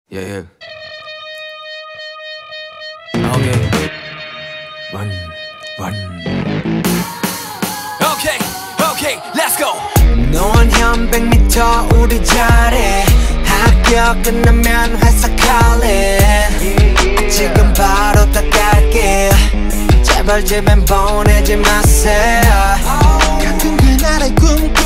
Yeah, yeah. Okay. Run, run. Okay, okay, let's go. 노원 현 100m 우리 자리 학교 끝나면 회사 calling 지금 바로 다 갈게 제발 집엔 보내지 마세요 같은 그날의 꿈꿔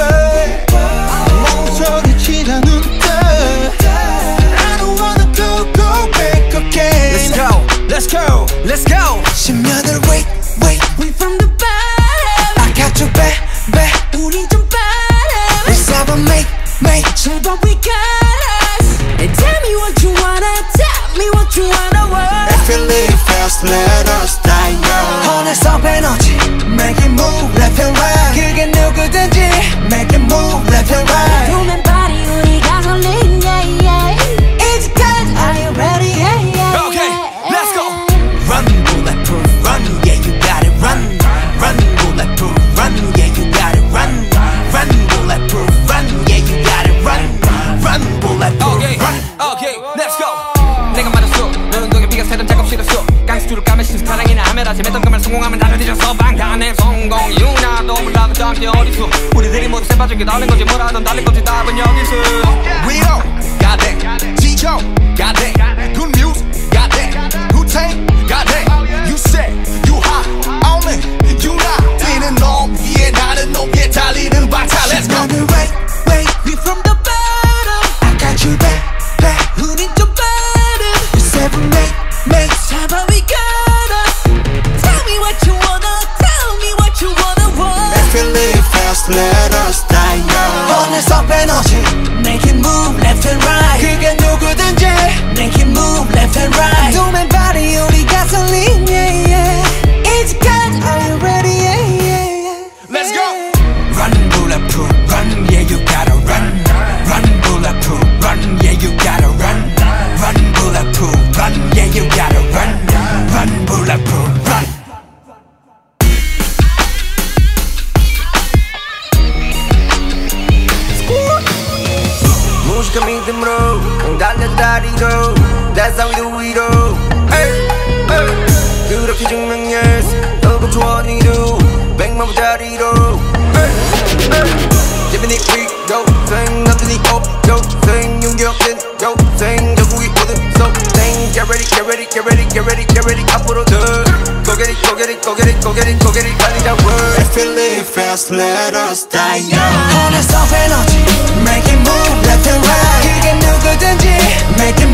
멍소리치다 눈떠 I don't wanna go back again Let's go, let's go, let's go. 10년을 wait We from the bottom I got you back 우리 좀 bottom Let's have a make 제발 we got us And tell me what you wanna tell me what you wanna want If you live fast let us die young 어느새 에너지 Make it move left and right 그게 누구든지 Make it move left and right 두면 발이 우리 가솔린 yeah yeah 이제까지 Are you ready yeah yeah Okay, let's go. Run, bulletproof, run, yeah, you got it, run. Run, bulletproof, run, yeah, you got it, run. Run, bulletproof, run, yeah, you got it, run. Run, bulletproof, Okay, run. okay, let's go. 내가 말했어 너는 너의 비가 새던 작업 싫었어 깡스투를 까매 신스타랑이나 하면 아침 했던 그만 성공하면 다들 뒤져서 방탄의 성공 유나도 몰라도 짱게 어딨어 우리들이 모두 새 빠진 게 다른 거지 뭐라든 달린 거지 답은 여기서 We all got that G.O. got that Good news got that Wu-Tang got that You say you hot only You not 뛰는 놈 위에 나는 높게 달리는 박차 Let's go 10년을 wait We from the bottom I got you back 우린 좀 bottom Let's have a make 제발 we got us Tell me what you wanna tell me what you wanna want If you live fast let us die young 어느새 에너지 Make it move left and right 그게 누구든지 Make it move left and right 두면 발이 우리 가솔린 yeah yeah 이제까지 Are you ready yeah yeah Let's go Run, bulletproof, run, yeah, you gotta run. Run, bulletproof, run, yeah, you gotta run. Run, bulletproof, run, yeah, you gotta run. Run, bulletproof, run. 무식한 믿음으로 달려다리로 That's how we do it all 그렇게 증명했어 너도 조언이도 100만부짜리로 재빈이 위도 생 남들이 생 윤격된 생 전국이 모든 생 Get ready, get ready, get ready, get ready, get ready 앞으로 더 Go get it, go get it, go get it, go get it, go get it 달리자 word If you live fast let us die young 어느새 에너지 Make it move left and right 그게 누구든지 Make it